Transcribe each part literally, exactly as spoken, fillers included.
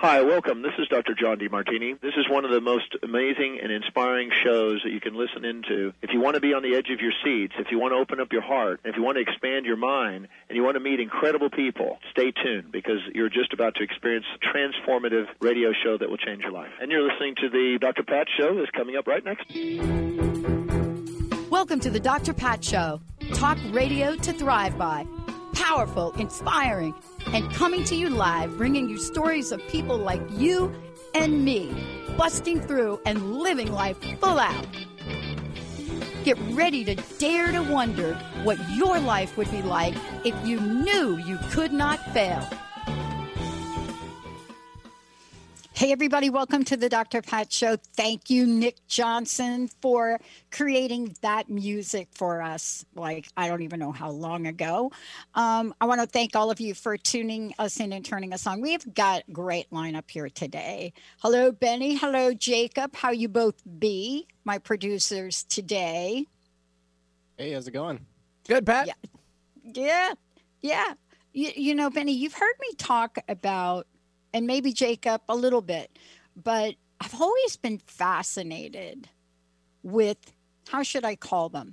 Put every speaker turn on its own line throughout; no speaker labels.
Hi, welcome. This is Doctor John DeMartini. This is one of the most amazing and inspiring shows that you can listen into. If you want to be on the edge of your seats, if you want to open up your heart, if you want to expand your mind, and you want to meet incredible people, stay tuned because you're just about to experience a transformative radio show that will change your life. And you're listening to the Doctor Pat Show that's coming up right next.
Welcome to the Doctor Pat Show. Talk radio to thrive by. Powerful, inspiring, and coming to you live, bringing you stories of people like you and me, busting through and living life full out. Get ready to dare to wonder what your life would be like if you knew you could not fail. Hey, everybody, welcome to the Doctor Pat Show. Thank you, Nick Johnson, for creating that music for us, like, I don't even know how long ago. Um, I want to thank all of you for tuning us in and turning us on. We've got a great lineup here today. Hello, Benny. Hello, Jacob. How you both be, my producers today?
Hey, how's it going?
Good, Pat.
Yeah, yeah. yeah. You, you know, Benny, you've heard me talk about, and maybe Jacob a little bit, but I've always been fascinated with, how should I call them?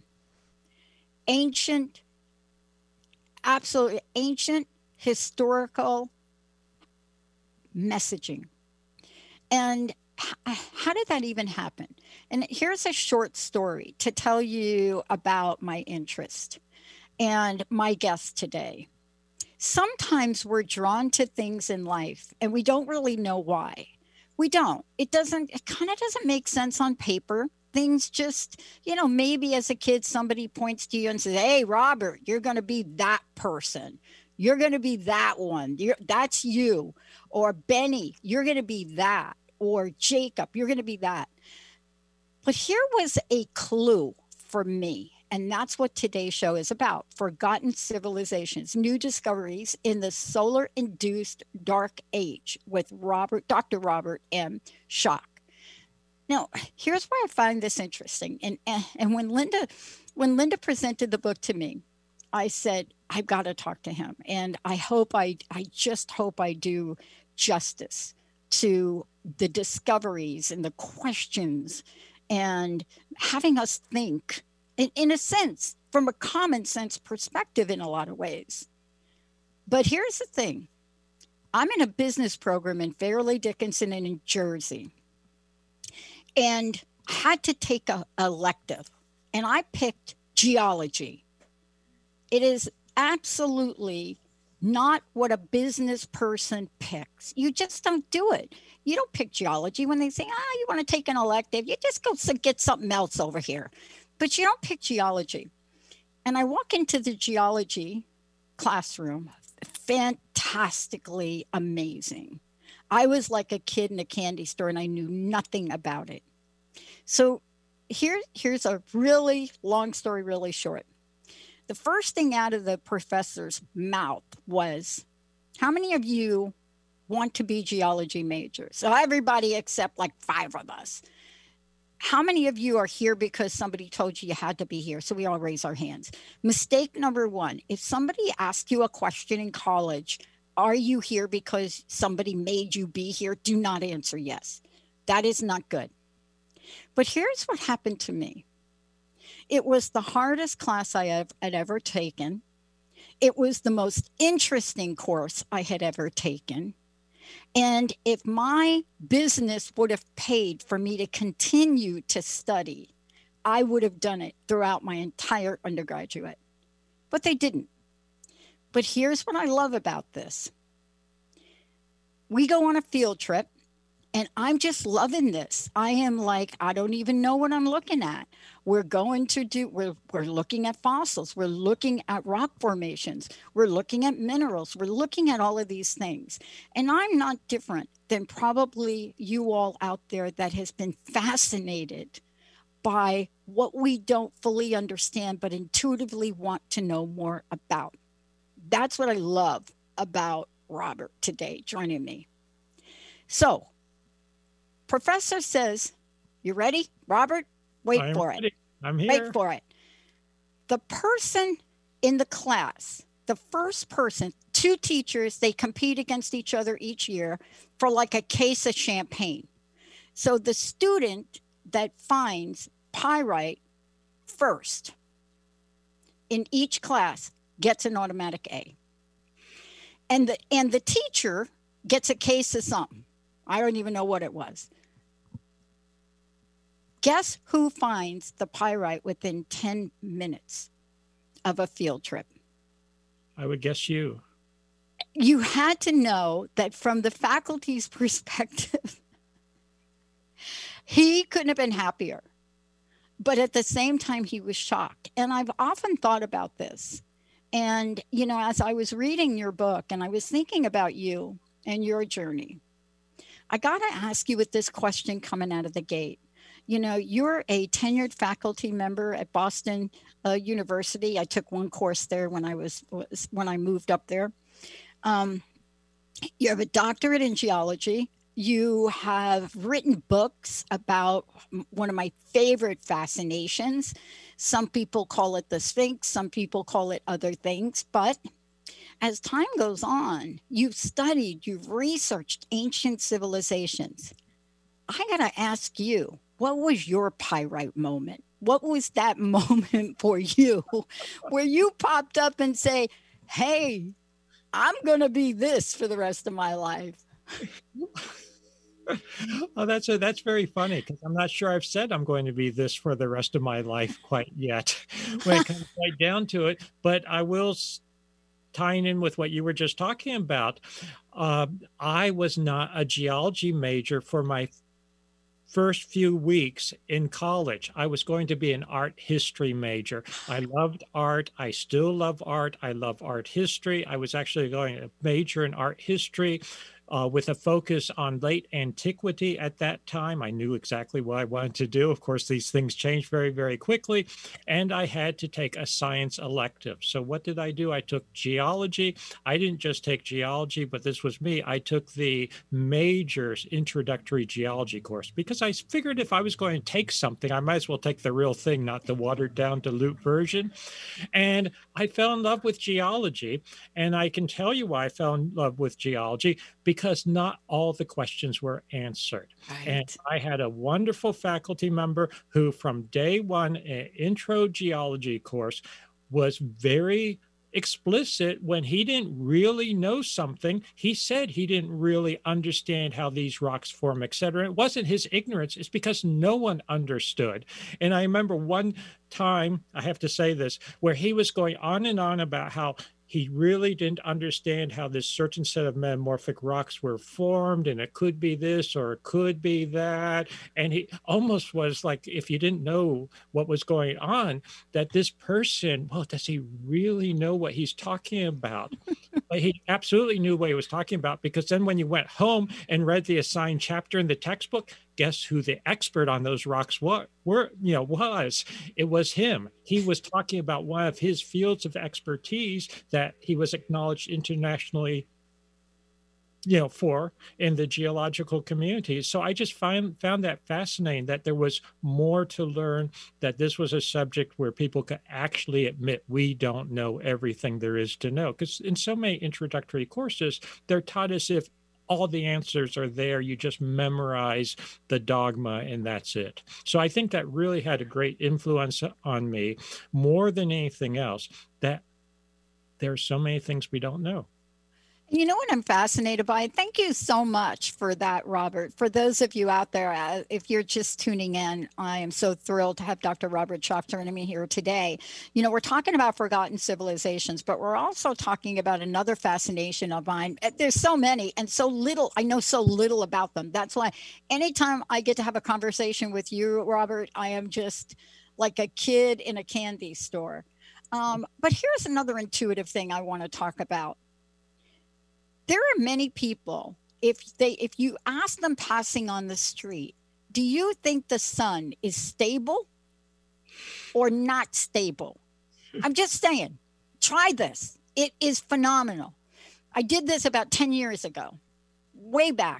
Ancient, absolutely ancient historical messaging. And h- how did that even happen? And here's a short story to tell you about my interest and my guest today. Sometimes we're drawn to things in life and we don't really know why. We don't. It doesn't, it kind of doesn't make sense on paper. Things just, you know, maybe as a kid, somebody points to you and says, hey, Robert, you're going to be that person. You're going to be that one. You're, that's you. Or Benny, you're going to be that. Or Jacob, you're going to be that. But here was a clue for me. And that's what today's show is about. Forgotten civilizations, new discoveries in the solar-induced dark age with Robert, Doctor Robert M. Schoch. Now, here's why I find this interesting. And, and, and when Linda, when Linda presented the book to me, I said, I've got to talk to him. And I hope I, I just hope I do justice to the discoveries and the questions and having us think, In, in a sense, from a common sense perspective in a lot of ways. But here's the thing. I'm in a business program in Fairleigh Dickinson in New Jersey. And I had to take a elective. And I picked geology. It is absolutely not what a business person picks. You just don't do it. You don't pick geology when they say, ah, you want to take an elective. You just go get something else over here. But you don't pick geology. And I walk into the geology classroom, fantastically amazing. I was like a kid in a candy store and I knew nothing about it. So here, here's a really long story, really short. The first thing out of the professor's mouth was, how many of you want to be geology majors? So everybody except like five of us. How many of you are here because somebody told you you had to be here? So we all raise our hands. Mistake number one, if somebody asked you a question in college, are you here because somebody made you be here? Do not answer yes. That is not good. But here's what happened to me. It was the hardest class I have, had ever taken. It was the most interesting course I had ever taken. And if my business would have paid for me to continue to study, I would have done it throughout my entire undergraduate. But they didn't. But here's what I love about this. We go on a field trip, and I'm just loving this. I am like, I don't even know what I'm looking at. We're going to do, we're, we're looking at fossils. We're looking at rock formations. We're looking at minerals. We're looking at all of these things. And I'm not different than probably you all out there that has been fascinated by what we don't fully understand, but intuitively want to know more about. That's what I love about Robert today joining me. So, Professor says, you ready, Robert? Wait
I'm
for
ready.
it.
I'm here.
Wait for it. The person in the class, the first person two teachers, they compete against each other each year for like a case of champagne. So the student that finds pyrite first in each class gets an automatic A. And the and the teacher gets a case of something. I don't even know what it was. Guess who finds the pyrite within ten minutes of a field trip?
I would guess you.
You had to know that from the faculty's perspective, he couldn't have been happier. But at the same time, he was shocked. And I've often thought about this. And, you know, as I was reading your book and I was thinking about you and your journey, I got to ask you with this question coming out of the gate. You know, you're a tenured faculty member at Boston uh, University. I took one course there when I was, was when I moved up there. Um, you have a doctorate in geology. You have written books about one of my favorite fascinations. Some people call it the Sphinx. Some people call it other things. But as time goes on, you've studied, you've researched ancient civilizations. I got to ask you, what was your pyrite moment? What was that moment for you where you popped up and say, hey, I'm going to be this for the rest of my life?
Oh, that's a, that's very funny because I'm not sure I've said I'm going to be this for the rest of my life quite yet when it comes right down to it. But I will, tying in with what you were just talking about, uh, I was not a geology major for my first few weeks in college. I was going to be an art history major. I loved art. I still love art. I love art history. I was actually going to major in art history uh, with a focus on late antiquity at that time. I knew exactly what I wanted to do. Of course, these things change very, very quickly. And I had to take a science elective. So what did I do? I took geology. I didn't just take geology, but this was me. I took the major's introductory geology course because I figured if I was going to take something, I might as well take the real thing, not the watered down dilute version. And I fell in love with geology. And I can tell you why I fell in love with geology, because not all the questions were answered. Right. And I had a wonderful faculty member who from day one, an intro geology course, was very explicit when he didn't really know something. He said he didn't really understand how these rocks form, et cetera. It wasn't his ignorance. It's because no one understood. And I remember one time, I have to say this, where he was going on and on about how he really didn't understand how this certain set of metamorphic rocks were formed, and it could be this or it could be that. And he almost was like, if you didn't know what was going on, that this person, well, does he really know what he's talking about? But he absolutely knew what he was talking about, because then when you went home and read the assigned chapter in the textbook, guess who the expert on those rocks were, were, you know, was? It was him. He was talking about one of his fields of expertise that he was acknowledged internationally, you know, for in the geological community. So I just find, found that fascinating, that there was more to learn, that this was a subject where people could actually admit we don't know everything there is to know. Because in so many introductory courses, they're taught as if all the answers are there. You just memorize the dogma and that's it. So I think that really had a great influence on me, more than anything else, that there are so many things we don't know.
You know what I'm fascinated by? Thank you so much for that, Robert. For those of you out there, uh, if you're just tuning in, I am so thrilled to have Doctor Robert Schoch joining me here today. You know, we're talking about forgotten civilizations, but we're also talking about another fascination of mine. There's so many and so little, I know so little about them. That's why anytime I get to have a conversation with you, Robert, I am just like a kid in a candy store. Um, but here's another intuitive thing I want to talk about. There are many people, if they if you ask them passing on the street, do you think the sun is stable or not stable? I'm just saying, try this. It is phenomenal. I did this about ten years ago, way back.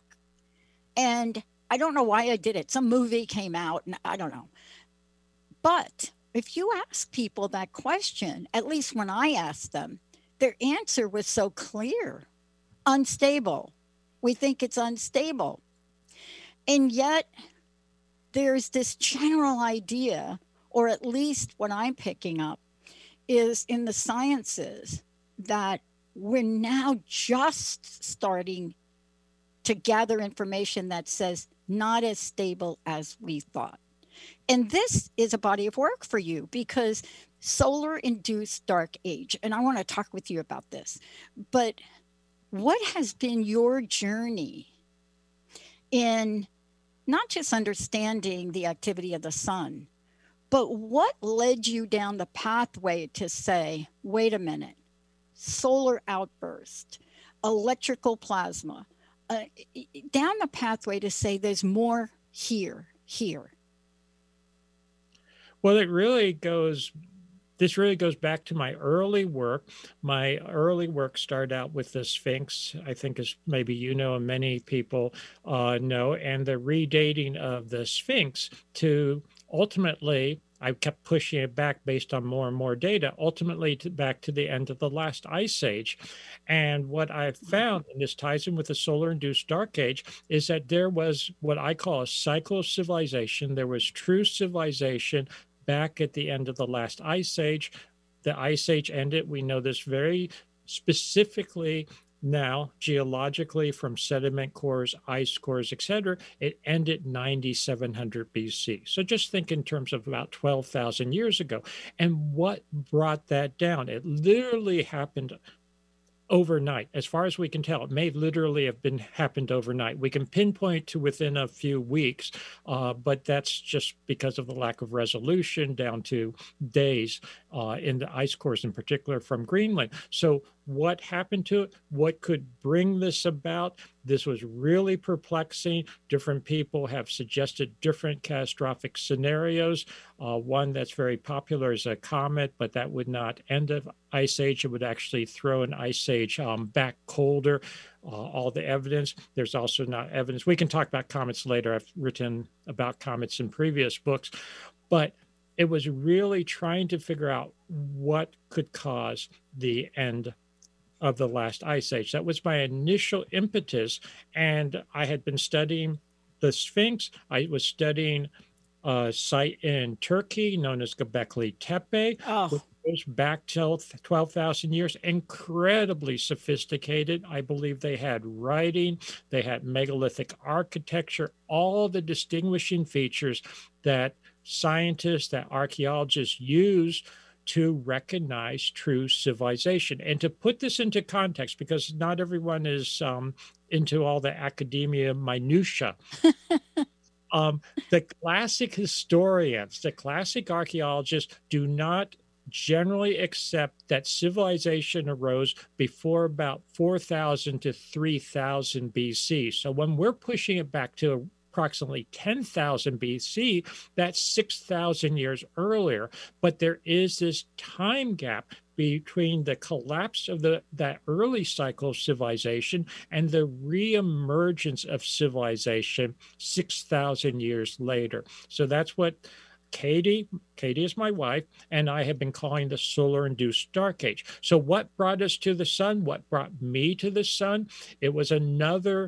And I don't know why I did it. Some movie came out and I don't know. But if you ask people that question, at least when I ask them, their answer was so clear. Unstable. We think it's unstable. And yet there's this general idea, or at least what I'm picking up, is in the sciences that we're now just starting to gather information that says not as stable as we thought. And this is a body of work for you because solar induced dark age, and I want to talk with you about this, but what has been your journey in not just understanding the activity of the sun, but what led you down the pathway to say, wait a minute, solar outburst, electrical plasma, uh, down the pathway to say there's more here, here?
Well, it really goes, this really goes back to my early work. My early work started out with the Sphinx, I think as maybe you know, and many people uh, know, and the redating of the Sphinx to ultimately, I kept pushing it back based on more and more data, ultimately to back to the end of the last ice age. And what I found, and this ties in with the solar-induced dark age, is that there was what I call a cycle of civilization. There was true civilization back at the end of the last ice age. The ice age ended. We know this very specifically now, geologically, from sediment cores, ice cores, et cetera. It ended ninety-seven hundred B C. So just think in terms of about twelve thousand years ago. And what brought that down? It literally happened overnight. As far as we can tell, it may literally have been happened overnight. We can pinpoint to within a few weeks, uh, but that's just because of the lack of resolution down to days uh, in the ice cores, in particular from Greenland. So what happened to it? What could bring this about? This was really perplexing. Different people have suggested different catastrophic scenarios. Uh, one that's very popular is a comet, but that would not end an ice age. It would actually throw an ice age um, back colder. Uh, all the evidence. There's also not evidence. We can talk about comets later. I've written about comets in previous books, but it was really trying to figure out what could cause the end of the last ice age. That was my initial impetus. And I had been studying the Sphinx. I was studying a site in Turkey known as Göbekli Tepe,
Oh.
which goes back till twelve thousand years, incredibly sophisticated. I believe they had writing, they had megalithic architecture, all the distinguishing features that scientists, that archaeologists use to recognize true civilization. And to put this into context, because not everyone is um, into all the academia minutia, um, the classic historians, the classic archaeologists do not generally accept that civilization arose before about four thousand to three thousand B C. So when we're pushing it back to approximately ten thousand B C, that's six thousand years earlier. But there is this time gap between the collapse of the that early cycle of civilization and the reemergence of civilization six thousand years later. So that's what Katie, Katie is my wife, and I have been calling the solar-induced dark age. So what brought us to the sun? What brought me to the sun? It was another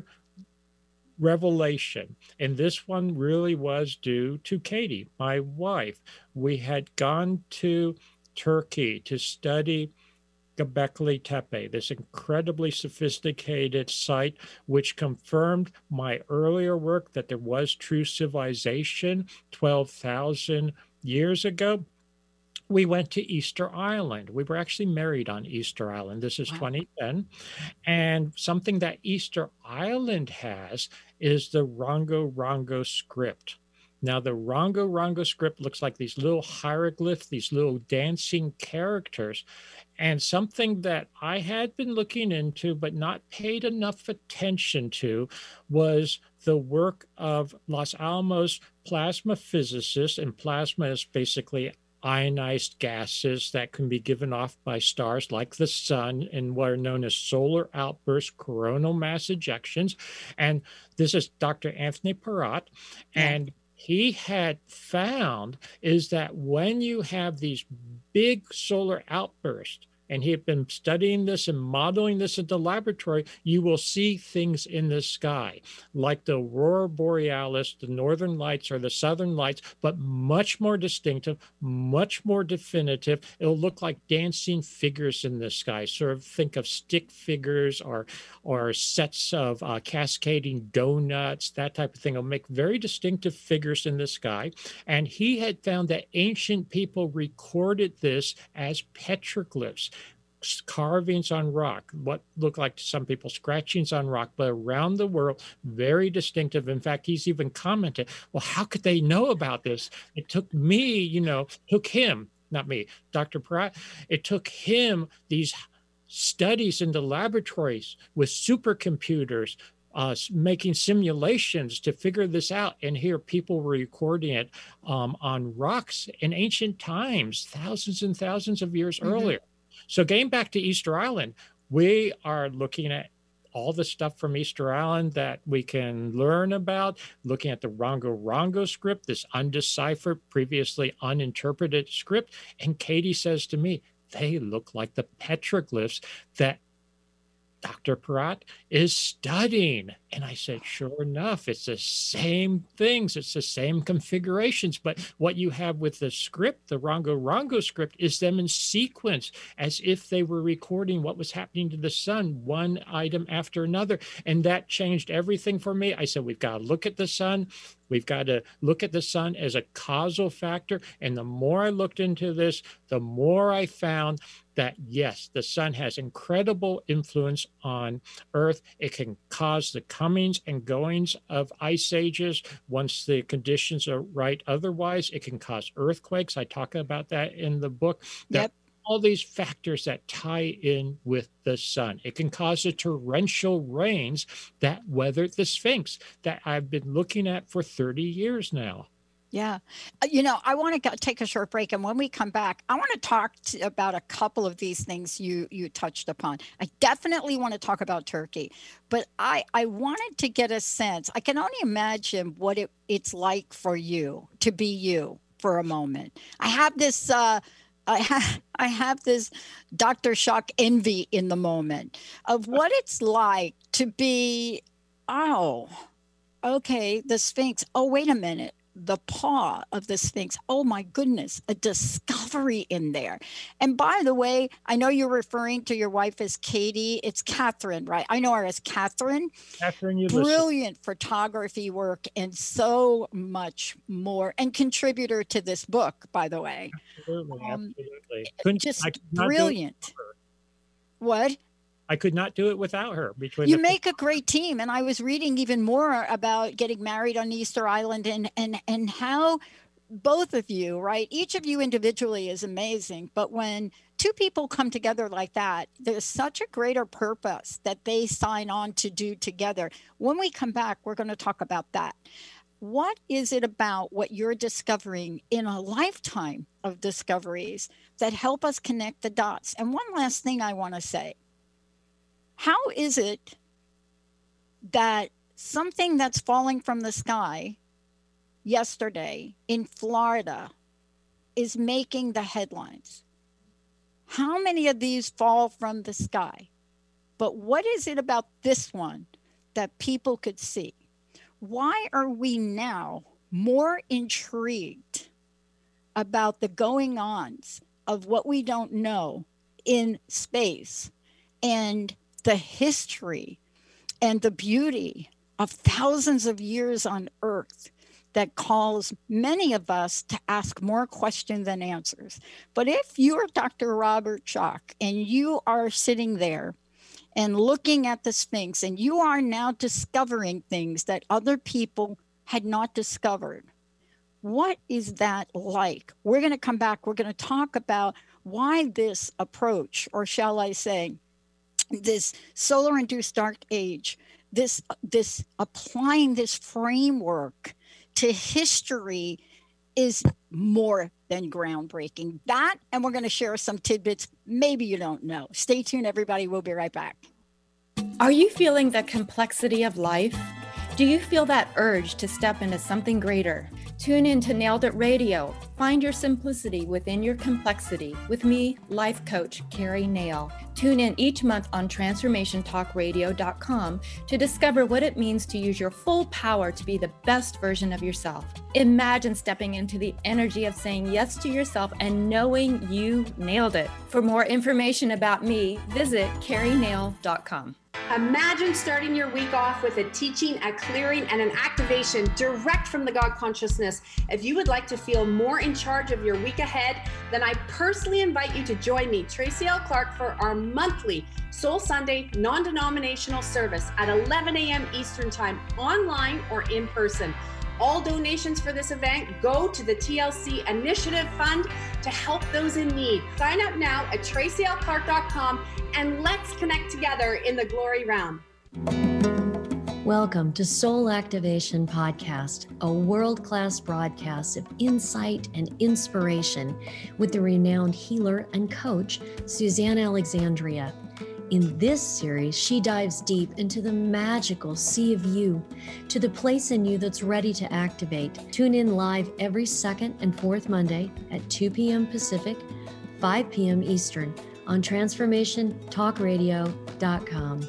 revelation. And this one really was due to Katie, my wife. We had gone to Turkey to study Göbekli Tepe, this incredibly sophisticated site, which confirmed my earlier work that there was true civilization twelve thousand years ago. We went to Easter Island. We were actually married on Easter Island. This is
Wow.
twenty ten. And something that Easter Island has is the Rongo Rongo script. Now, the Rongo Rongo script looks like these little hieroglyphs, these little dancing characters. And something that I had been looking into but not paid enough attention to was the work of Los Alamos plasma physicists. And plasma is basically ionized gases that can be given off by stars like the sun in what are known as solar outbursts, coronal mass ejections. And this is Doctor Anthony Peratt.
Yeah.
And he had found is that when you have these big solar outbursts, and he had been studying this and modeling this in the laboratory, you will see things in the sky, like the aurora borealis, the northern lights or the southern lights, but much more distinctive, much more definitive. It'll look like dancing figures in the sky. Sort of think of stick figures or, or sets of uh, cascading donuts, that type of thing. It'll make very distinctive figures in the sky. And he had found that ancient people recorded this as petroglyphs, carvings on rock, what look like to some people scratchings on rock, but around the world, very distinctive. In fact, he's even commented, well, how could they know about this? It took me, you know, took him, not me, Doctor Peratt, it took him these studies in the laboratories with supercomputers, Uh, making simulations to figure this out. And here people were recording it um, on rocks in ancient times, thousands and thousands of years mm-hmm. earlier. So getting back to Easter Island, we are looking at all the stuff from Easter Island that we can learn about, looking at the Rongo-Rongo script, this undeciphered, previously uninterpreted script. And Katie says to me, they look like the petroglyphs that Doctor Peratt is studying. And I said, sure enough, it's the same things. It's the same configurations. But what you have with the script, the Rongo-Rongo script, is them in sequence as if they were recording what was happening to the sun, one item after another. And that changed everything for me. I said, we've got to look at the sun. We've got to look at the sun as a causal factor. And the more I looked into this, the more I found that, yes, the sun has incredible influence on Earth. It can cause the comings and goings of ice ages once the conditions are right. Otherwise, it can cause earthquakes. I talk about that in the book. That
yep.
All these factors that tie in with the sun. It can cause the torrential rains that weather the Sphinx that I've been looking at for thirty years now.
Yeah. You know, I want to take a short break. And when we come back, I want to talk to, about a couple of these things you you touched upon. I definitely want to talk about Turkey, but I, I wanted to get a sense. I can only imagine what it, it's like for you to be you for a moment. I have this, uh, I have, I have this Doctor Shock envy in the moment of what it's like to be, oh, okay, the Sphinx. Oh, wait a minute. The paw of the Sphinx. Oh my goodness, a discovery in there. And by the way, I know you're referring to your wife as Katie. It's Catherine, right? I know her as Catherine.
Catherine, you
Brilliant listen. Photography work and so much more. And contributor to this book, by the way.
Absolutely,
um,
absolutely. Couldn't,
just brilliant. What?
I could not do it without her. Between
you
the-
make a great team. And I was reading even more about getting married on Easter Island and, and, and how both of you, right? Each of you individually is amazing. But when two people come together like that, there's such a greater purpose that they sign on to do together. When we come back, we're going to talk about that. What is it about what you're discovering in a lifetime of discoveries that help us connect the dots? And one last thing I want to say. How is it that something that's falling from the sky yesterday in Florida is making the headlines? How many of these fall from the sky? But what is it about this one that people could see? Why are we now more intrigued about the going-ons of what we don't know in space and the history and the beauty of thousands of years on Earth that calls many of us to ask more questions than answers? But if you're Doctor Robert Schoch and you are sitting there and looking at the Sphinx and you are now discovering things that other people had not discovered, what is that like? We're going to come back. We're going to talk about why this approach, or shall I say, this solar-induced dark age, this this applying this framework to history is more than groundbreaking. That, and we're going to share some tidbits maybe you don't know. Stay tuned, everybody. We'll be right back.
Are you feeling the complexity of life? Do you feel that urge to step into something greater? Tune in to Nailed It Radio Find your simplicity within your complexity with me, life coach Carrie Nail. Tune in each month on transformation talk radio dot com to discover what it means to use your full power to be the best version of yourself. Imagine stepping into the energy of saying yes to yourself and knowing you nailed it. For more information about me, visit carrie nail dot com.
Imagine starting your week off with a teaching, a clearing, and an activation direct from the God consciousness. If you would like to feel more in charge of your week ahead, then I personally invite you to join me, Tracy L. Clark, for our monthly Soul Sunday non-denominational service at eleven a.m. Eastern Time, online or in person. All donations for this event go to the T L C Initiative Fund to help those in need. Sign up now at tracy l clark dot com and let's connect together in the glory realm.
Welcome to Soul Activation Podcast, a world-class broadcast of insight and inspiration with the renowned healer and coach, Suzanne Alexandria. In this series, she dives deep into the magical sea of you, to the place in you that's ready to activate. Tune in live every second and fourth Monday at two p.m. Pacific, five p.m. Eastern on transformation talk radio dot com.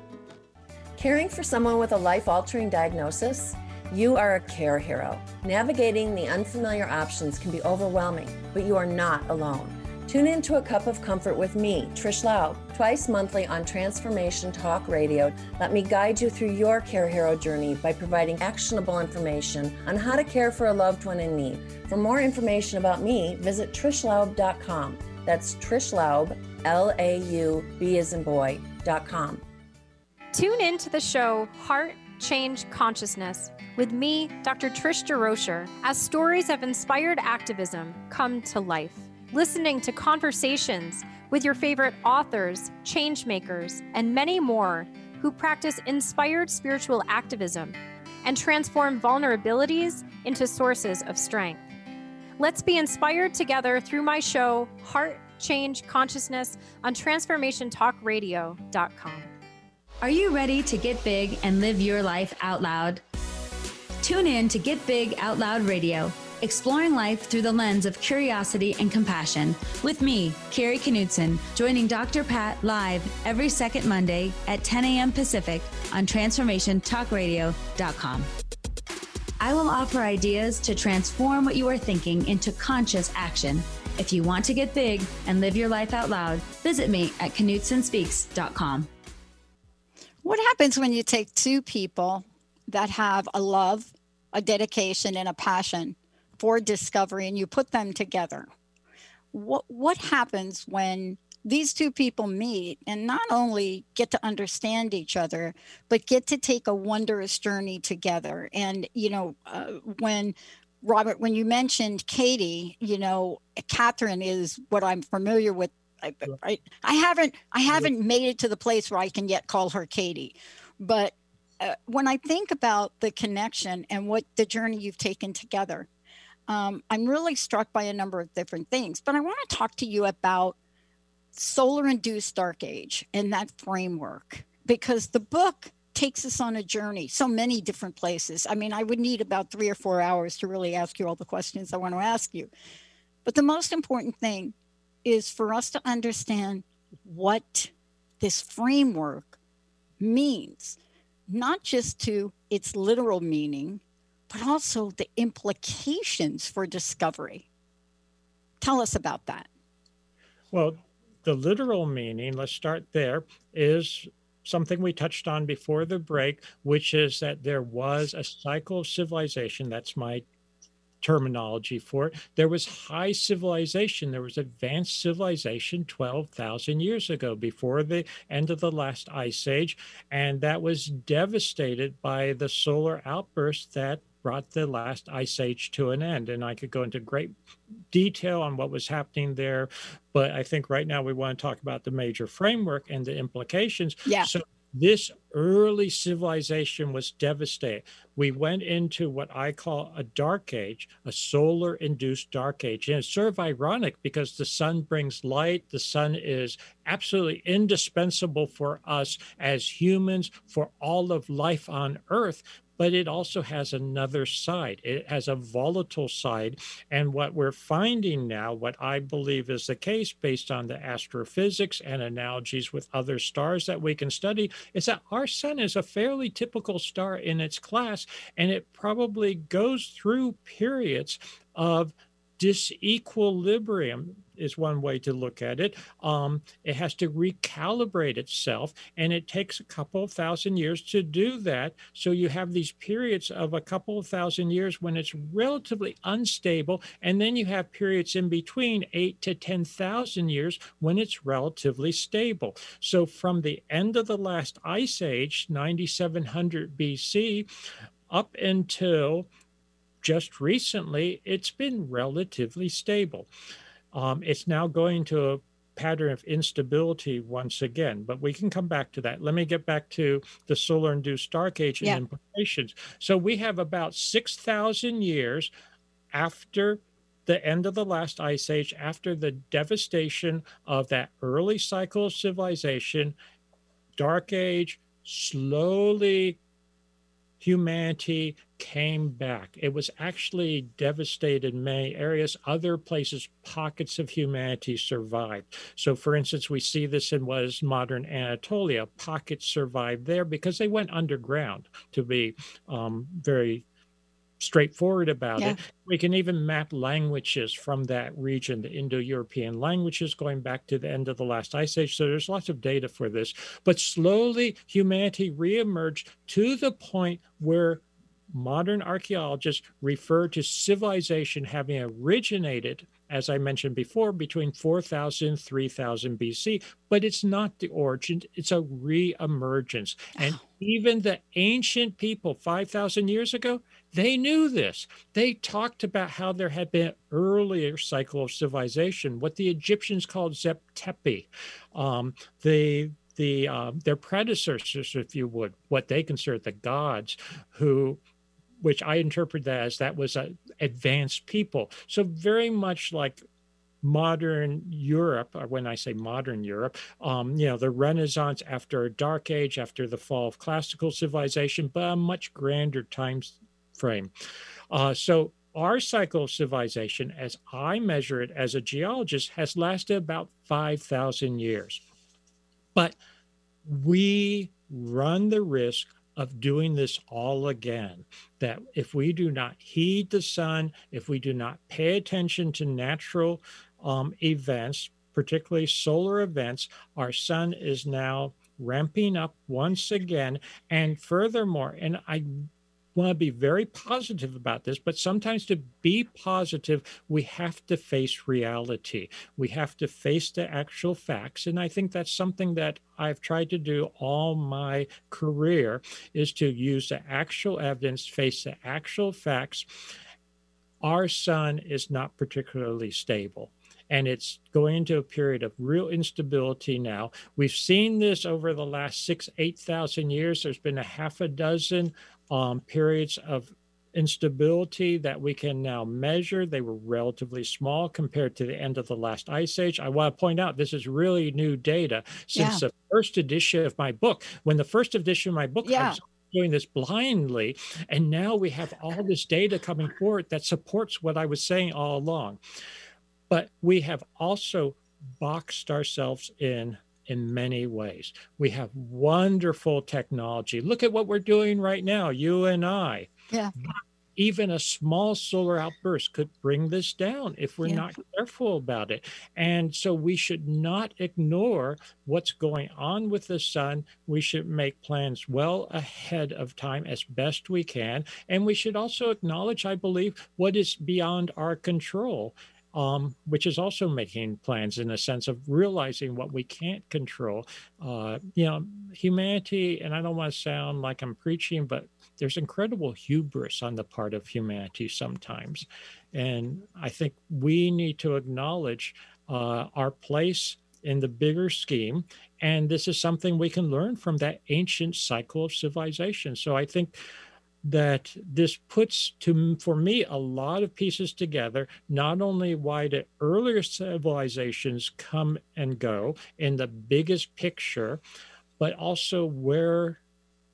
Caring for someone with a life-altering diagnosis? You are a care hero. Navigating the unfamiliar options can be overwhelming, but you are not alone. Tune in to A Cup of Comfort with me, Trish Laub, twice monthly on Transformation Talk Radio. Let me guide you through your care hero journey by providing actionable information on how to care for a loved one in need. For more information about me, visit trish laub dot com. That's Trish Laub, L A U B as in boy, dot com.
Tune in to the show Heart Change Consciousness with me, Doctor Trish DeRocher, as stories of inspired activism come to life. Listening to conversations with your favorite authors, change makers, and many more who practice inspired spiritual activism and transform vulnerabilities into sources of strength. Let's be inspired together through my show, Heart Change Consciousness, on transformation talk radio dot com.
Are you ready to get big and live your life out loud? Tune in to Get Big Out Loud Radio, exploring life through the lens of curiosity and compassion, with me, Carrie Knudsen, joining Doctor Pat live every second Monday at ten a.m. Pacific on transformation talk radio dot com. I will offer ideas to transform what you are thinking into conscious action. If you want to get big and live your life out loud, visit me at knudsen speaks dot com.
What happens when you take two people that have a love, a dedication, and a passion for discovery, and you put them together? What what happens when these two people meet and not only get to understand each other, but get to take a wondrous journey together? And, you know, uh, when Robert, when you mentioned Katie, you know, Catherine is what I'm familiar with. I, I, I haven't I haven't made it to the place where I can yet call her Katie, but uh, when I think about the connection and what the journey you've taken together, um, I'm really struck by a number of different things. But I want to talk to you about solar-induced dark age and that framework, because the book takes us on a journey, so many different places. I mean, I would need about three or four hours to really ask you all the questions I want to ask you. But the most important thing is for us to understand what this framework means, not just to its literal meaning, but also the implications for discovery. Tell us about that.
Well, the literal meaning, let's start there, is something we touched on before the break, which is that there was a cycle of civilization. That's my terminology for it. There was high civilization. There was advanced civilization twelve thousand years ago, before the end of the last ice age. And that was devastated by the solar outburst that brought the last ice age to an end. And I could go into great detail on what was happening there, but I think right now we want to talk about the major framework and the implications.
Yeah.
So this early civilization was devastated. We went into what I call a dark age, a solar-induced dark age. And it's sort of ironic because the sun brings light. The sun is absolutely indispensable for us as humans, for all of life on Earth. but it also has another side. It has a volatile side. And what we're finding now, what I believe is the case based on the astrophysics and analogies with other stars that we can study, is that our sun is a fairly typical star in its class, and it probably goes through periods of disequilibrium is one way to look at it. Um, it has to recalibrate itself, and it takes a couple of thousand years to do that. So you have these periods of a couple of thousand years when it's relatively unstable, and then you have periods in between eight to ten thousand years when it's relatively stable. So from the end of the last ice age, ninety-seven hundred B C, up until just recently, it's been relatively stable. Um, it's now going to a pattern of instability once again, but we can come back to that. Let me get back to the solar-induced dark age
Yeah.
and implications. So we have about six thousand years after the end of the last ice age, after the devastation of that early cycle of civilization, dark age, slowly humanity came back. It was actually devastated in many areas. Other places, pockets of humanity survived. So, for instance, we see this in what is modern Anatolia. Pockets survived there because they went underground, to be um, very straightforward about
Yeah.
it. We can even map languages from that region, the Indo-European languages going back to the end of the last ice age. So there's lots of data for this. But slowly humanity reemerged to the point where modern archaeologists refer to civilization having originated, as I mentioned before, between four thousand and three thousand B C, but it's not the origin, it's a re-emergence. And even the ancient people five thousand years ago, they knew this. They talked about how there had been an earlier cycle of civilization, what the Egyptians called Zep Tepi. Um, the the uh, their predecessors, if you would, what they considered the gods, who which I interpret that as that was a advanced people. So very much like modern Europe, or when I say modern Europe, um, you know, the Renaissance after a dark age, after the fall of classical civilization, but a much grander time frame. Uh, so our cycle of civilization, as I measure it as a geologist, has lasted about five thousand years. But we run the risk of doing this all again, that if we do not heed the sun, if we do not pay attention to natural um, events, particularly solar events, our sun is now ramping up once again. And furthermore, and I want to be very positive about this, but sometimes to be positive, we have to face reality. We have to face the actual facts. And I think that's something that I've tried to do all my career, is to use the actual evidence, face the actual facts. Our sun is not particularly stable, and it's going into a period of real instability now. We've seen this over the last six, eight thousand years. There's been a half a dozen um, periods of instability that we can now measure. They were relatively small compared to the end of the last ice age. I want to point out this is really new data since
Yeah.
the first edition of my book. When the first edition of my book, I
Yeah.
was doing this blindly, and now we have all this data coming forward that supports what I was saying all along. But we have also boxed ourselves in in many ways. We have wonderful technology. Look at what we're doing right now, you and I.
Yeah.
Even a small solar outburst could bring this down if we're
Yeah.
not careful about it. And so we should not ignore what's going on with the sun. We should make plans well ahead of time as best we can. And we should also acknowledge, I believe, what is beyond our control. Um, which is also making plans in a sense of realizing what we can't control. Uh, you know, humanity, and I don't want to sound like I'm preaching, but there's incredible hubris on the part of humanity sometimes. And I think we need to acknowledge uh, our place in the bigger scheme. And this is something we can learn from that ancient cycle of civilization. So I think that this puts to for me a lot of pieces together, not only why the earlier civilizations come and go in the biggest picture, but also where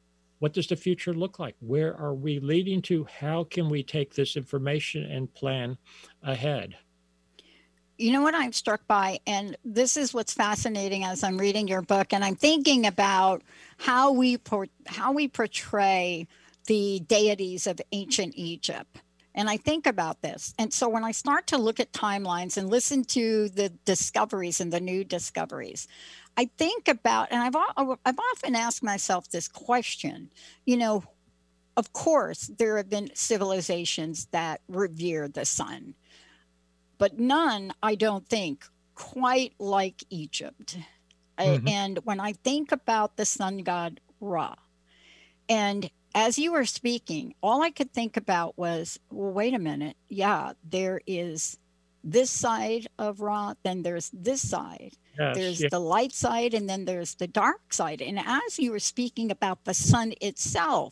what does the future look like? Where are we leading to? How can we take this information and plan ahead?
You know what I'm struck by, and this is what's fascinating as I'm reading your book, and I'm thinking about how we por- how we portray the deities of ancient Egypt. And I think about this. And so when I start to look at timelines and listen to the discoveries and the new discoveries, I think about, and I've, I've often asked myself this question, you know, of course, there have been civilizations that revere the sun, but none, I don't think, quite like Egypt. Mm-hmm. And when I think about the sun god Ra, and as you were speaking, all I could think about was, well, wait a minute. Yeah, there is this side of Ra, then there's this side. Yes, there's yeah. the light side, and then there's the dark side. And as you were speaking about the sun itself,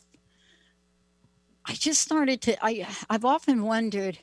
I just started to, I, I've often wondered,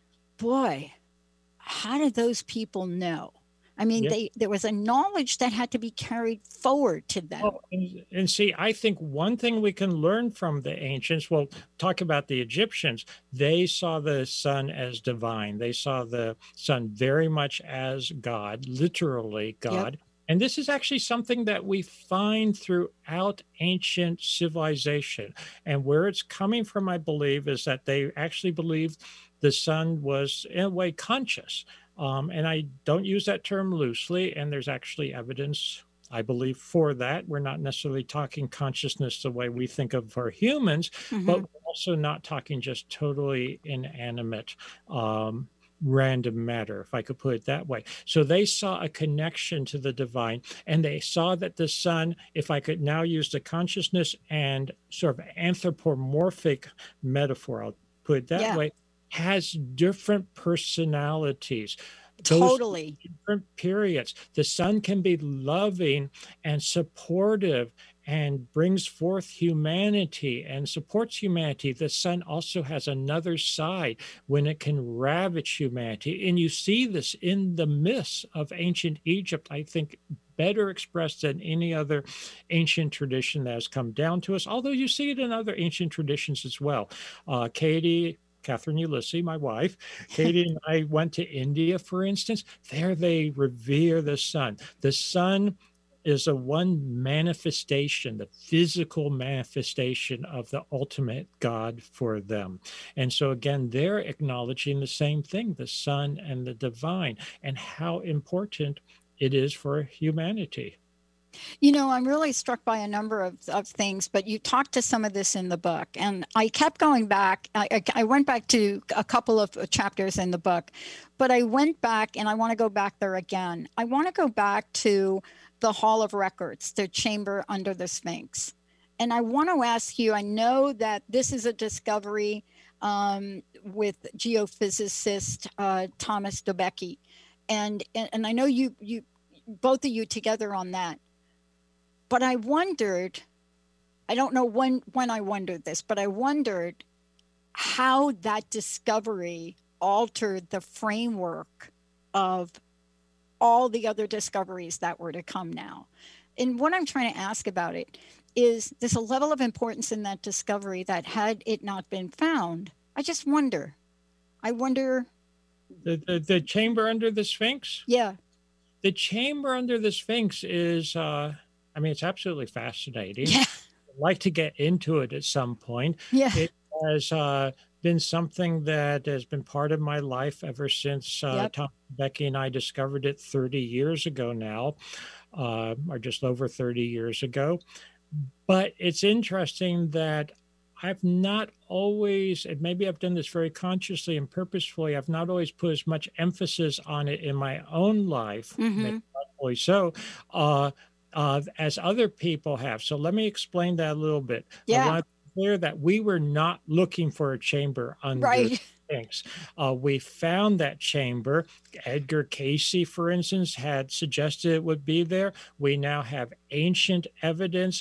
boy, how did those people know? I mean, yep. they there was a knowledge that had to be carried forward to them.
Oh, and, and see, I think one thing we can learn from the ancients, well, talk about the Egyptians, they saw the sun as divine. They saw the sun very much as God, literally God. Yep. And this is actually something that we find throughout ancient civilization. And where it's coming from, I believe, is that they actually believed the sun was, in a way, conscious. Um, and I don't use that term loosely, and there's actually evidence, I believe, for that. We're not necessarily talking consciousness the way we think of for humans, mm-hmm. but we're also not talking just totally inanimate, um, random matter, if I could put it that way. So they saw a connection to the divine, and they saw that the sun, if I could now use the consciousness and sort of anthropomorphic metaphor, I'll put it that yeah. way, has different personalities.
Totally.
Different periods. The sun can be loving and supportive and brings forth humanity and supports humanity. The sun also has another side when it can ravage humanity. And you see this in the myths of ancient Egypt, I think, better expressed than any other ancient tradition that has come down to us, although you see it in other ancient traditions as well. Uh, Katie, Catherine Ulysses, my wife, Katie and I went to India, for instance. There they revere the sun. The sun is a one manifestation, the physical manifestation of the ultimate God for them. And so again, they're acknowledging the same thing, the sun and the divine, and how important it is for humanity.
You know, I'm really struck by a number of, of things, but you talked to some of this in the book, and I kept going back. I, I went back to a couple of chapters in the book, but I went back, and I want to go back there again. I want to go back to the Hall of Records, the chamber under the Sphinx. And I want to ask you, I know that this is a discovery um, with geophysicist uh, Thomas Dobecki, and, and and I know you you both of you together on that. But I wondered, I don't know when, when I wondered this, but I wondered how that discovery altered the framework of all the other discoveries that were to come now. And what I'm trying to ask about it is there's a level of importance in that discovery that had it not been found, I just wonder. I wonder.
The, the, the chamber under the Sphinx?
Yeah.
The chamber under the Sphinx is... Uh... I mean, it's absolutely fascinating.
Yeah.
I'd like to get into it at some point.
Yeah.
It has uh, been something that has been part of my life ever since uh,
yep.
Tom, Becky, and I discovered it thirty years ago now, uh, or just over thirty years ago. But it's interesting that I've not always, and maybe I've done this very consciously and purposefully, I've not always put as much emphasis on it in my own life,
mm-hmm.
maybe not so, uh, Uh, as other people have. So let me explain that a little bit.
Yeah.
I want to be clear that we were not looking for a chamber under
right.
the Sphinx. Uh, we found that chamber. Edgar Cayce, for instance, had suggested it would be there. We now have ancient evidence,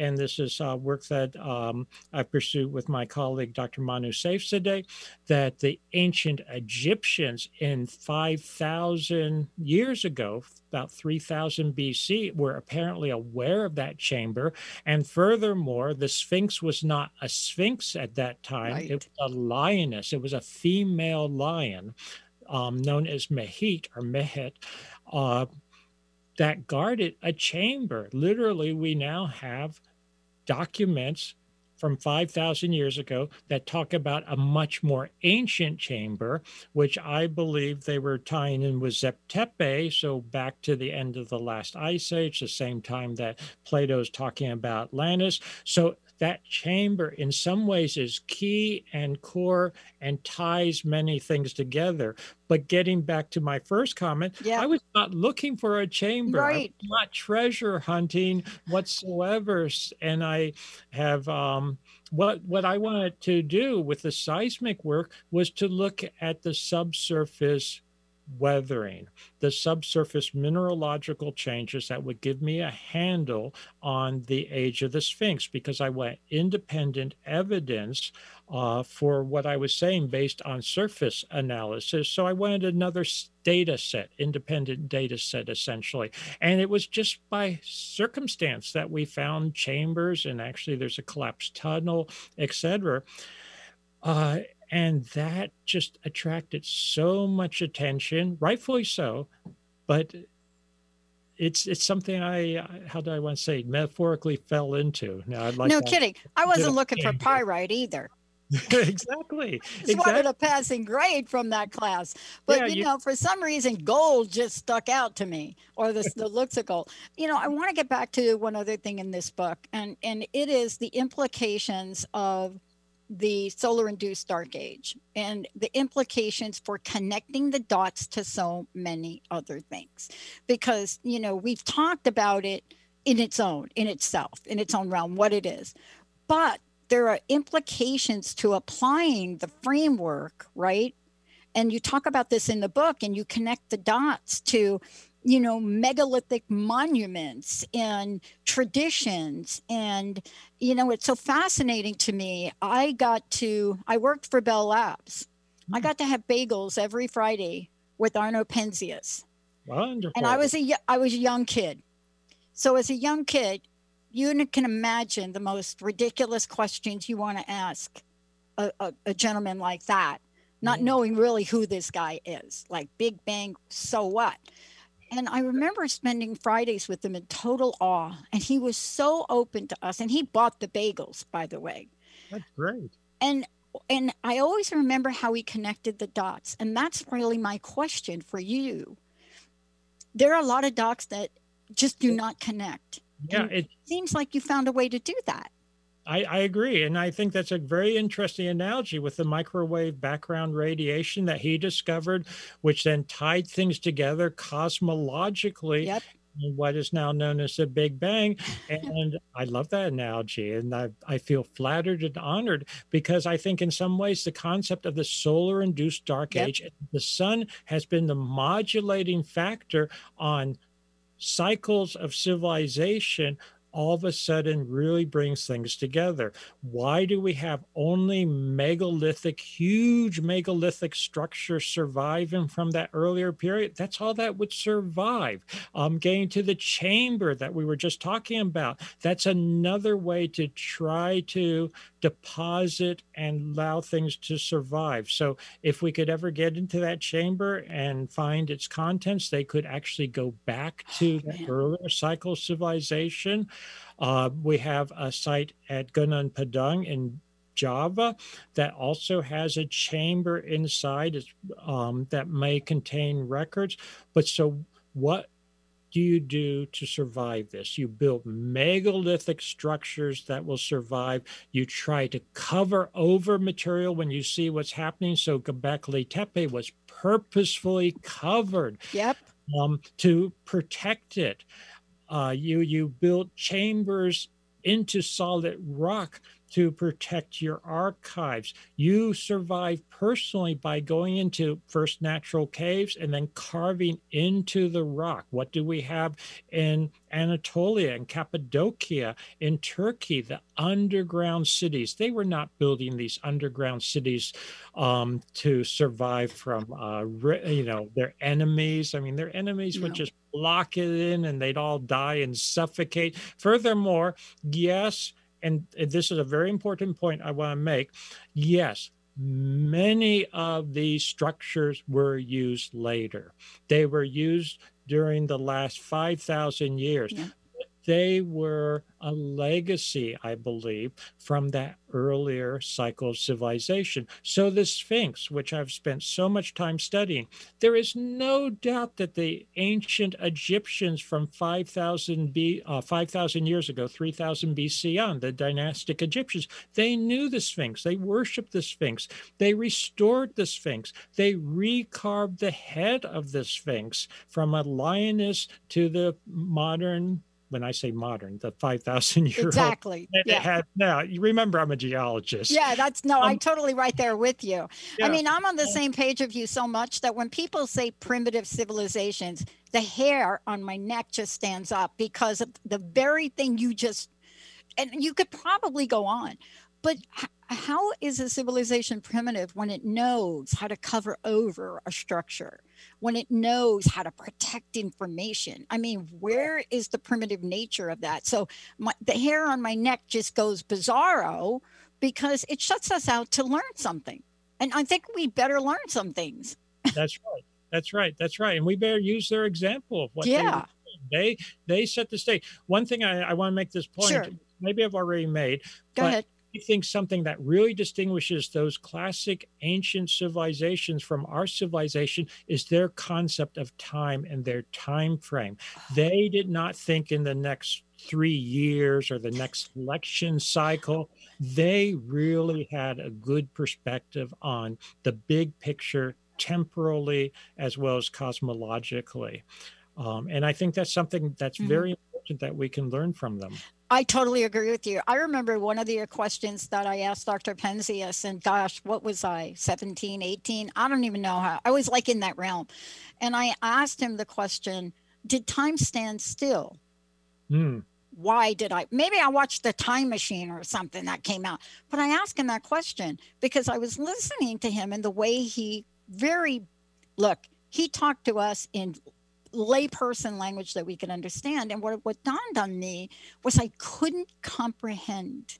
and this is uh, work that um, I pursued with my colleague, Doctor Manu Saifzadeh, that the ancient Egyptians in five thousand years ago, about three thousand B C, were apparently aware of that chamber. And furthermore, the Sphinx was not a sphinx at that time.
Right.
It was a lioness. It was a female lion um, known as Mehit or Mehet, uh, that guarded a chamber. Literally, we now have documents from five thousand years ago that talk about a much more ancient chamber, which I believe they were tying in with Zep Tepe, so back to the end of the last ice age, the same time that Plato's talking about Atlantis. So that chamber in some ways is key and core and ties many things together. But getting back to my first comment,
Yeah.
I was not looking for a chamber. I
Right.
was not treasure hunting whatsoever. And I have um, what what I wanted to do with the seismic work was to look at the subsurface weathering, the subsurface mineralogical changes that would give me a handle on the age of the Sphinx, because I want independent evidence uh, for what I was saying based on surface analysis. So I wanted another data set, independent data set, essentially. And it was just by circumstance that we found chambers, and actually there's a collapsed tunnel, et cetera. Uh, and that just attracted so much attention, rightfully so, but it's it's something I, how do I want to say, metaphorically fell into. Now, I'd like
no
to-
kidding. I wasn't
little
looking for
chamber.
pyrite either.
Exactly.
Just wanted a passing grade from that class. But,
Yeah,
you,
you-
know, for some reason, gold just stuck out to me, or the, the looks of gold. You know, I want to get back to one other thing in this book, and, and it is the implications of the solar-induced dark age and the implications for connecting the dots to so many other things. Because, you know, we've talked about it in its own, in itself, in its own realm, what it is. But there are implications to applying the framework, right? And you talk about this in the book, and you connect the dots to, you know, megalithic monuments and traditions. And, you know, it's so fascinating to me. I got to, I worked for Bell Labs. I got to have bagels every Friday with Arno Penzias.
Wonderful.
And I was a, y- I was a young kid. So as a young kid, you can imagine the most ridiculous questions you want to ask a, a, a gentleman like that, not
Yeah.
knowing really who this guy is. Like, Big Bang, so what? And I remember spending Fridays with him in total awe. And he was so open to us. And he bought the bagels, by the way.
That's great.
And and I always remember how he connected the dots. And that's really my question for you. There are a lot of dots that just do not connect.
Yeah,
And
it,
seems like you found a way to do that.
I, I agree. And I think that's a very interesting analogy with the microwave background radiation that he discovered, which then tied things together cosmologically
Yep.
in what is now known as the Big Bang. And I love that analogy. And I, I feel flattered and honored, because I think in some ways the concept of the solar induced dark
Yep.
age, the sun has been the modulating factor on cycles of civilization, all of a sudden really brings things together. Why do we have only megalithic, huge megalithic structures surviving from that earlier period? That's all that would survive. Um, getting to the chamber that we were just talking about, that's another way to try to deposit and allow things to survive. So if we could ever get into that chamber and find its contents, they could actually go back to the
man.
earlier cycle of civilization. Uh, we have a site at Gunung Padang in Java that also has a chamber inside it's, um, that may contain records. But so what do you do to survive this? You build megalithic structures that will survive. You try to cover over material when you see what's happening. So Göbekli Tepe was purposefully covered
Yep.
um, to protect it. Uh, you you build chambers into solid rock to protect your archives. You survive personally by going into first natural caves and then carving into the rock. What do we have in Anatolia and Cappadocia, in Turkey, the underground cities? They were not building these underground cities um, to survive from, uh, you know, their enemies. I mean, their enemies no. would just block it in and they'd all die and suffocate. Furthermore, yes, and this is a very important point I want to make. Yes, many of these structures were used later. They were used during the last five thousand years. Yeah. They were a legacy, I believe, from that earlier cycle of civilization. So the Sphinx, which I've spent so much time studying, there is no doubt that the ancient Egyptians from five thousand B, uh, five thousand years ago, three thousand B C on, the dynastic Egyptians, they knew the Sphinx. They worshiped the Sphinx. They restored the Sphinx. They recarved the head of the Sphinx from a lioness to the modern, when I say modern, the five thousand year old.
Exactly.
That
yeah.
it had now. You remember, I'm a geologist.
Yeah, that's no, um, I'm totally right there with you.
Yeah.
I mean, I'm on the same page of you so much that when people say primitive civilizations, the hair on my neck just stands up because of the very thing you just, and you could probably go on, but h- how is a civilization primitive when it knows how to cover over a structure, when it knows how to protect information? I mean, where is the primitive nature of that? So my, the hair on my neck just goes bizarro because it shuts us out to learn something. And I think we better learn some things.
That's right. That's right. That's right. And we better use their example of what
yeah.
they, they, they set the stage. One thing I, I want to make this point,
sure.
maybe I've already made.
Go
but
ahead.
I think something that really distinguishes those classic ancient civilizations from our civilization is their concept of time and their time frame. They did not think in the next three years or the next election cycle. They really had a good perspective on the big picture temporally as well as cosmologically. Um, and I think that's something that's mm-hmm. very important that we can learn from them.
I totally agree with you. I remember one of the questions that I asked Doctor Penzias, and gosh, what was I, seventeen, eighteen? I don't even know how. I was like in that realm. And I asked him the question, did time stand still?
Mm.
Why did I? Maybe I watched The Time Machine or something that came out. But I asked him that question because I was listening to him and the way he very, look, he talked to us in layperson language that we could understand. And what, what dawned on me was I couldn't comprehend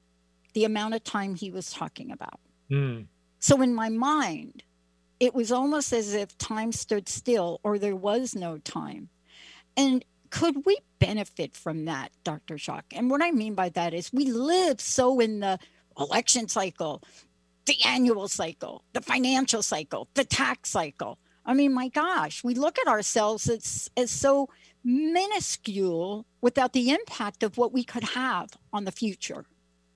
the amount of time he was talking about.
Mm.
So in my mind, it was almost as if time stood still or there was no time. And could we benefit from that, Doctor Jacques? And what I mean by that is we live so in the election cycle, the annual cycle, the financial cycle, the tax cycle. I mean, my gosh, we look at ourselves as, as so minuscule without the impact of what we could have on the future.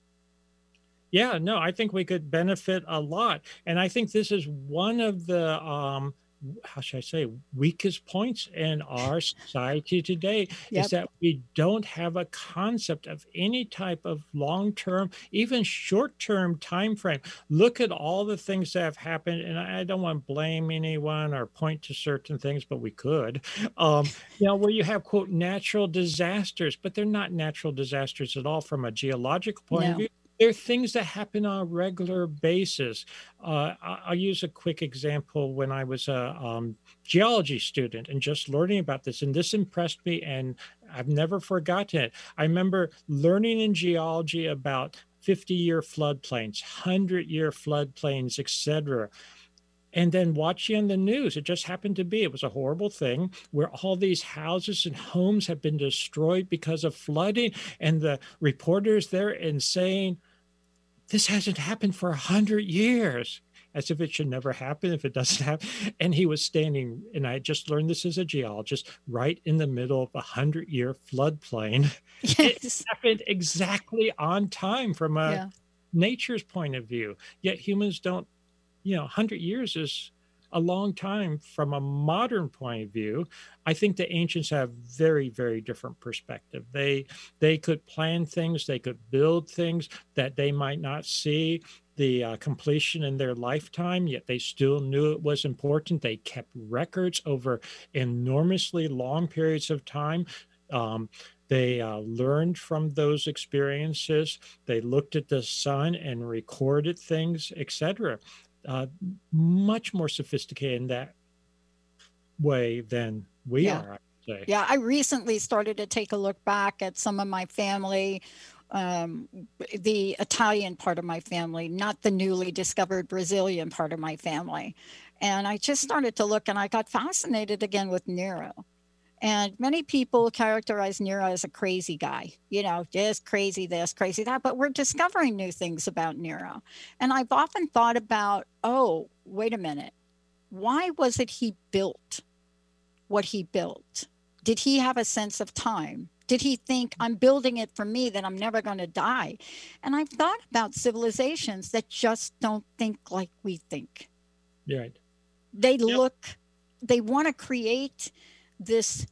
Yeah, no, I think we could benefit a lot. And I think this is one of the, um, how should I say, weakest points in our society today
Yep.
is that we don't have a concept of any type of long-term, even short-term time frame. Look at all the things that have happened, and I don't want to blame anyone or point to certain things, but we could. Um, you know, where you have, quote, natural disasters, but they're not natural disasters at all from a geological point
No.
of view. They're things that happen on a regular basis. Uh, I'll use a quick example when I was a um, geology student and just learning about this. And this impressed me, and I've never forgotten it. I remember learning in geology about fifty-year floodplains, one hundred-year floodplains, et cetera. And then watching on the news, it just happened to be, it was a horrible thing where all these houses and homes have been destroyed because of flooding. And the reporters there and saying, this hasn't happened for a hundred years, as if it should never happen if it doesn't happen. And he was standing, and I just learned this as a geologist, right in the middle of a hundred-year floodplain.
Yes.
It happened exactly on time from a
Yeah.
nature's point of view. Yet humans don't, you know, a hundred years is a long time from a modern point of view. I think the ancients have very, very different perspective. They they could plan things, they could build things that they might not see the uh, completion in their lifetime, yet they still knew it was important. They kept records over enormously long periods of time. Um, they uh, learned from those experiences. They looked at the sun and recorded things, et cetera. Uh, much more sophisticated in that way than we
Yeah.
are, I would say.
Yeah, I recently started to take a look back at some of my family, um, the Italian part of my family, not the newly discovered Brazilian part of my family. And I just started to look and I got fascinated again with Nero. And many people characterize Nero as a crazy guy, you know, just crazy this, crazy that. But we're discovering new things about Nero. And I've often thought about, oh, wait a minute. Why was it he built what he built? Did he have a sense of time? Did he think, I'm building it for me, that I'm never going to die? And I've thought about civilizations that just don't think like we think.
Right.
They
Yep.
look, they want to create this,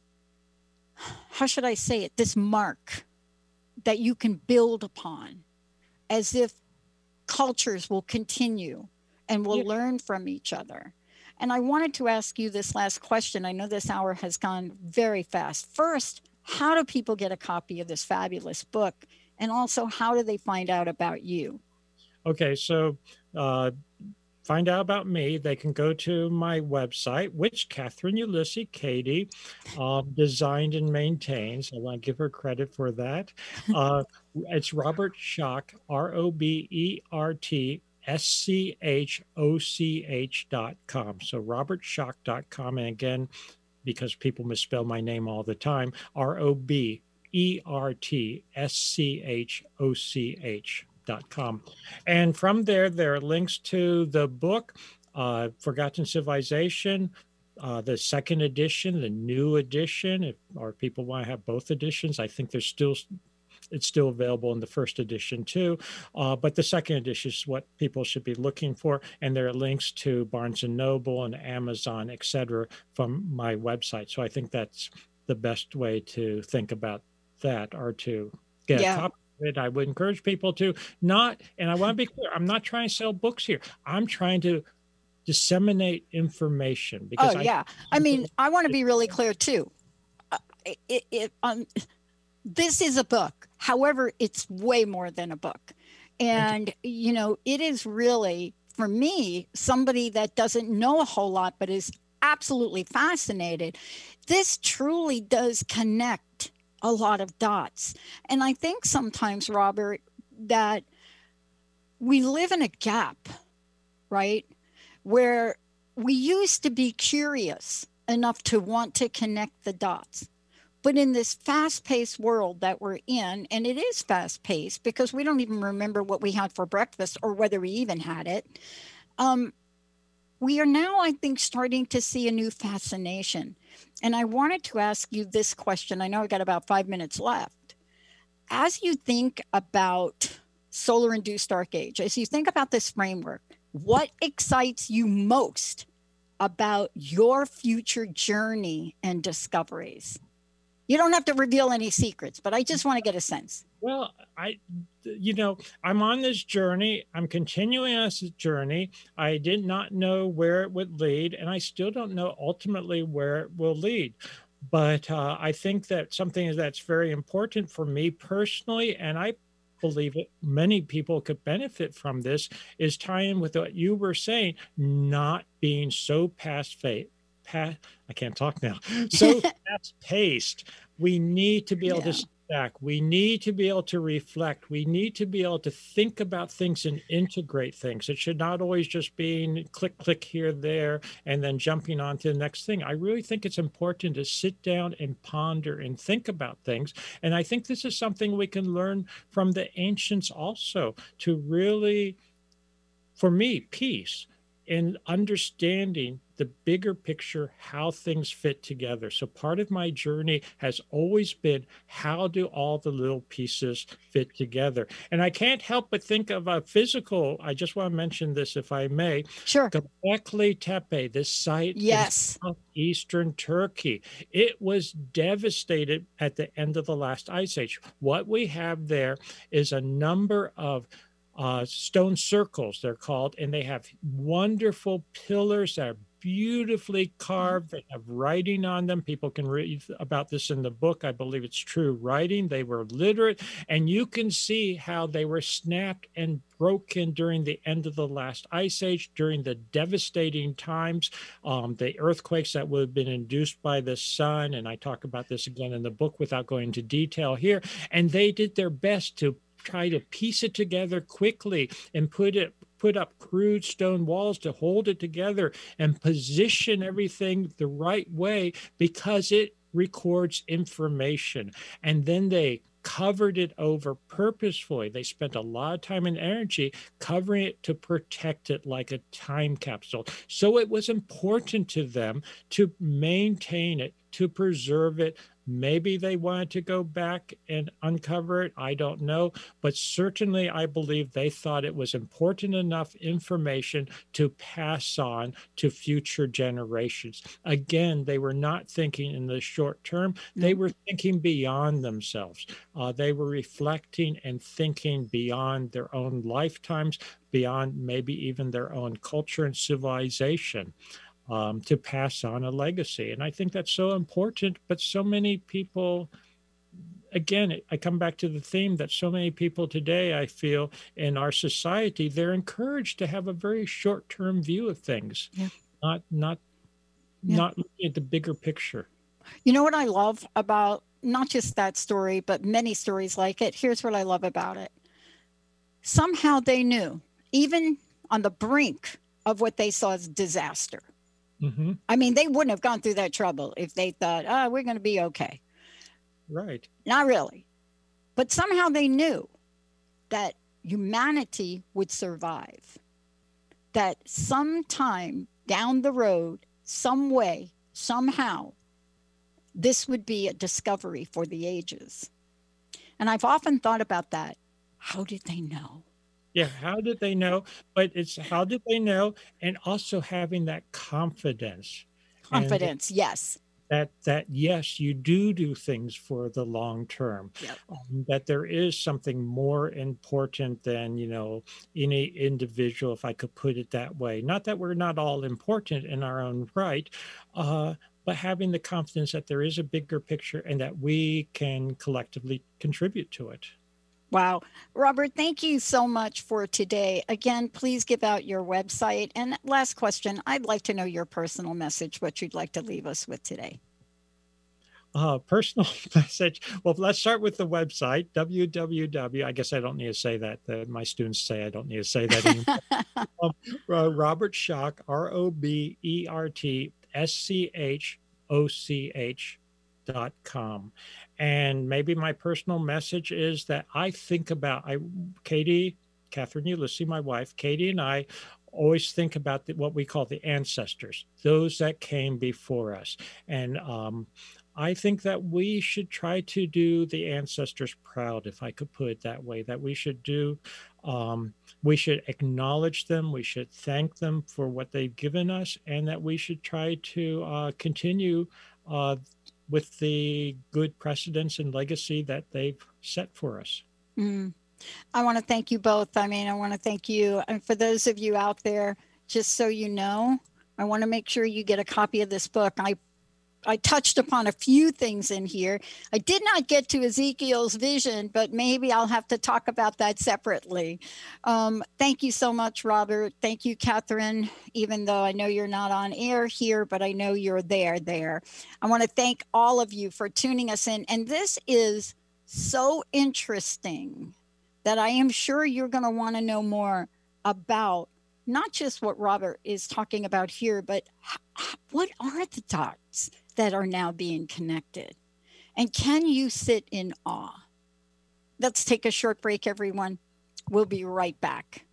how should I say it, this mark that you can build upon, as if cultures will continue and will
Yeah.
learn from each other. And I wanted to ask you this last question. I know this hour has gone very fast. First, how do people get a copy of this fabulous book? And also, how do they find out about you?
Okay, so uh, find out about me. They can go to my website, which Catherine Ulysses Cady uh, designed and maintains. I want to give her credit for that. Uh, it's Robert Schoch, R O B E R T S C H O C H dot com. So robert schoch dot com. And again, because people misspell my name all the time, R O B E R T S C H O C H dot com. And from there, there are links to the book, uh, Forgotten Civilization, uh, the second edition, the new edition, if, or people want to have both editions. I think there's still, it's still available in the first edition too. Uh, but the second edition is what people should be looking for. And there are links to Barnes and Noble and Amazon, et cetera, from my website. So I think that's the best way to think about that, or to get
Yeah.
a copy of it. I would encourage people to not, and I want to be clear, I'm not trying to sell books here. I'm trying to disseminate information. Because
Oh,
I,
yeah. I mean, I want to be really clear too. Uh, it, it, um, this is a book. However, it's way more than a book. And, you know, it is really, for me, somebody that doesn't know a whole lot, but is absolutely fascinated. This truly does connect a lot of dots. And I think sometimes, Robert, that we live in a gap, right? Where we used to be curious enough to want to connect the dots. But in this fast-paced world that we're in, and it is fast-paced because we don't even remember what we had for breakfast or whether we even had it, um, we are now, I think, starting to see a new fascination. And I wanted to ask you this question. I know I've got about five minutes left. As you think about solar-induced dark age, as you think about this framework, what excites you most about your future journey and discoveries? You don't have to reveal any secrets, but I just want to get a sense.
Well, I, you know, I'm on this journey. I'm continuing on this journey. I did not know where it would lead, and I still don't know ultimately where it will lead. But uh, I think that something that's very important for me personally, and I believe that many people could benefit from this, is tying with what you were saying, not being so past fate. I can't talk now. So fast paced. We need to be able
Yeah.
to step back. We need to be able to reflect. We need to be able to think about things and integrate things. It should not always just be click, click here, there, and then jumping on to the next thing. I really think it's important to sit down and ponder and think about things. And I think this is something we can learn from the ancients also, to really, for me, peace in understanding the bigger picture, how things fit together. So part of my journey has always been, how do all the little pieces fit together? And I can't help but think of a physical, I just want to mention this if I may.
Sure.
Göbekli Tepe, this site
yes.
in southeastern Turkey. It was devastated at the end of the last ice age. What we have there is a number of uh, stone circles, they're called, and they have wonderful pillars that are beautifully carved. They have writing on them. People can read about this in the book. I believe it's true writing. They were literate, and you can see how they were snapped and broken during the end of the last ice age, during the devastating times, um, the earthquakes that would have been induced by the sun. And I talk about this again in the book without going into detail here. And they did their best to try to piece it together quickly and put it put up crude stone walls to hold it together and position everything the right way, because it records information. And then they covered it over purposefully. They spent a lot of time and energy covering it to protect it like a time capsule. So it was important to them to maintain it, to preserve it. Maybe they wanted to go back and uncover it. I don't know. But certainly I believe they thought it was important enough information to pass on to future generations. Again, they were not thinking in the short term. They were thinking beyond themselves. Uh, they were reflecting and thinking beyond their own lifetimes, beyond maybe even their own culture and civilization. Um, to pass on a legacy. And I think that's so important, but so many people, again, I come back to the theme that so many people today, I feel in our society, they're encouraged to have a very short-term view of things, yeah. not, not, yeah. not looking at the bigger picture.
You know what I love about not just that story, but many stories like it? Here's what I love about it. Somehow they knew, even on the brink of what they saw as disaster.
Mm-hmm.
I mean, they wouldn't have gone through that trouble if they thought, oh, we're going to be okay.
Right.
Not really. But somehow they knew that humanity would survive, that sometime down the road, some way, somehow, this would be a discovery for the ages. And I've often thought about that. How did they know?
Yeah, how did they know? But it's how did they know? And also having that confidence.
Confidence, yes.
That, that yes, you do do things for the long term.
Yep.
Um, that there is something more important than, you know, any individual, if I could put it that way. Not that we're not all important in our own right, uh, but having the confidence that there is a bigger picture and that we can collectively contribute to it.
Wow. Robert, thank you so much for today. Again, please give out your website. And last question, I'd like to know your personal message, what you'd like to leave us with today.
Uh, personal message. Well, let's start with the website, w w w. I guess I don't need to say that. Uh, my students say I don't need to say that anymore. um, uh, Robert Schoch, R O B E R T S C H O C H dot com. And maybe my personal message is that I think about, I, Katie, Catherine Ulysses, my wife, Katie and I always think about the, what we call the ancestors, those that came before us. And um, I think that we should try to do the ancestors proud, if I could put it that way, that we should do, um, we should acknowledge them, we should thank them for what they've given us, and that we should try to uh, continue uh, with the good precedents and legacy that they've set for us.
Mm. I want to thank you both. I mean, I want to thank you. And for those of you out there, just so you know, I want to make sure you get a copy of this book. I I touched upon a few things in here. I did not get to Ezekiel's vision, but maybe I'll have to talk about that separately. Um, thank you so much, Robert. Thank you, Catherine, even though I know you're not on air here, but I know you're there, there. I want to thank all of you for tuning us in. And this is so interesting that I am sure you're going to want to know more about not just what Robert is talking about here, but what are the dots that are now being connected? And can you sit in awe? Let's take a short break, everyone. We'll be right back.